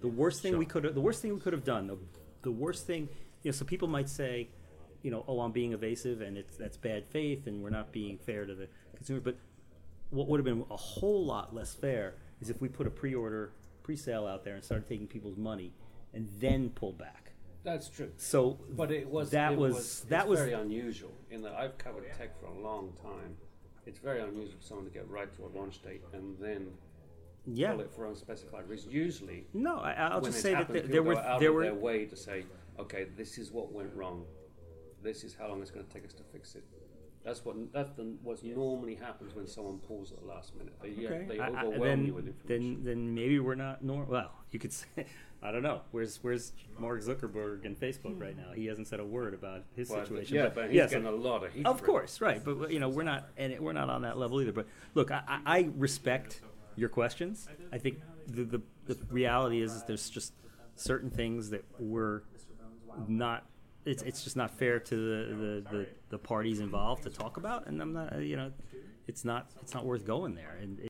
The worst thing we could have done. The worst thing, so people might say, oh, I'm being evasive, and that's bad faith, and we're not being fair to the consumer. But what would have been a whole lot less fair is if we put a pre-sale out there and started taking people's money, and then pulled back. That's true. So, but it was very unusual in that I've covered tech for a long time. It's very unusual for someone to get right to a launch date and then pull it for unspecified reasons. Usually, no, I'll just say happens, that there were their way to say, okay, this is what went wrong. This is how long it's going to take us to fix it. That's what normally happens when someone pulls at the last minute. They overwhelm you with information. Then maybe we're not normal. Well, you could say, I don't know. Where's Mark Zuckerberg in Facebook right now? He hasn't said a word about his situation. Yeah, but he's getting a lot of heat. Of course, right. But we're not on that level either. But look, I respect your questions. I think the reality is there's just certain things that we're not. It's just not fair to the parties involved to talk about, and I'm not. It's not worth going there. And